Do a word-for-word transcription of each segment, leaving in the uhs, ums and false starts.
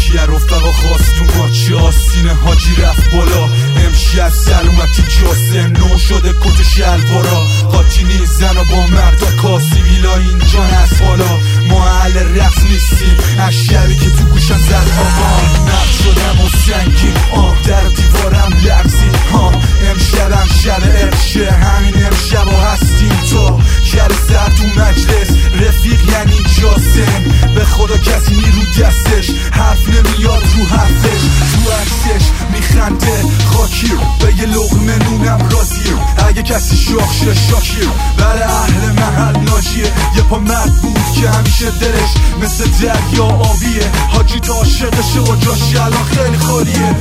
کیه رفقا خواستون ماچی آستین حاجی رفت بالا. امشب سلامتی جاسم نو شده کت شلوارا. قاطی نیست زن و با مردا کاسی ویلا اینجا نست حالا. ما اهل رقص نیستیم از شبی که تو گوشم زد آقا. نقد شدم و سنگین آه در دیوارم لرزید ها. امشبم شب عرشه همین امشب و هستیم تا شر سر تو مجلس رفیق یعنی جاسم. به خدا کسی نیرو دستش حرف نمیاد رو حرفش. تو عکسش میخنده خاکی به یه لقمه نونم راضیه. اگه کسی شاخ شه شاکیه برای اهل محل ناجیه. یه پا مرد بود که همیشه دلش مثل دریا آبیه. حاجی تا عاشقشه و جاش الان خیلی خالیه.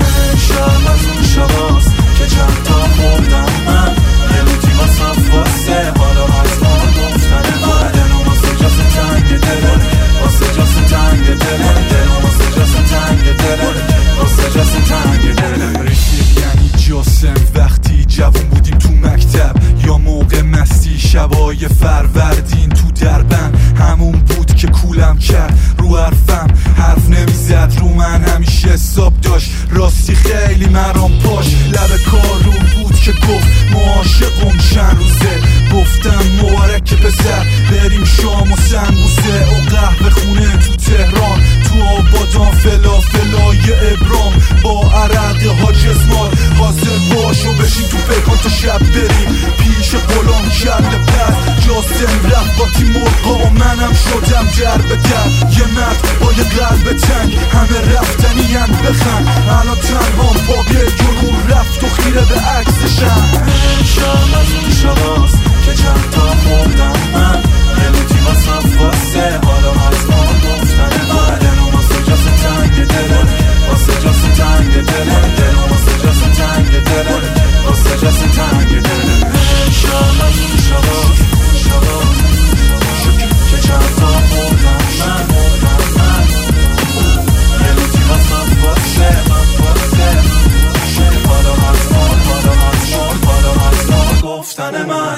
شب از اون شباست که چند تا خوردم من یه لوتی واسم واسه حالا از ما گفتن من. دلم واسه جاسم تنگ دله واسه جاسم تنگ دله دلم واسه جاسم تنگ دله واسه جاسم تنگ دله. رفیق یعنی جاسم وقتی جوون بودیم تو مکتب یا موقع مستی شبای فروردین تو دربن. همون بود که کولم کرد رو حرفم حرف نمیزد رو من همیشه حساب داشت راستی خیلی مرام پاش. لب کارون بود که گفت معاشقم چند روزه. گفتم مبارک پسر بریم شام و سنبوسه و قهوه خونه تو تهران تو آبادان فلافلای ابرام با عرق حاج اسماعیل. حاضر باش و بشین تو پیکان تا شب بریم پیش غلام کله پس. جاسم رفت با تیم مرغا و منم شدم در به در. یه مرد با یه قلب تنگ همه رفتنی ان بخند. الان تنها با گریون رفت و خیره به عکسشم. شب از اون شباست که چند تا خوردم من یه لوتی واسم واسه حالا از ما گفتن من. دلم واسه جاسم تنگ دله واسه جاسم تنگ دله دلم واسه جاسم تنگ دله واسه جاسم تنگ دله. شب از اون شباست که چند تا خوردم من یه لوتی واسم واسه واسه حالا از ما حالا از ما حالا از ما گفتن من.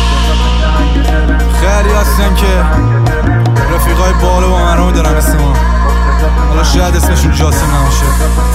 خیلی هستن که رفیقای بالا با مرام دارن اسم ما. حالا شاید اسمشون جاسم نباشه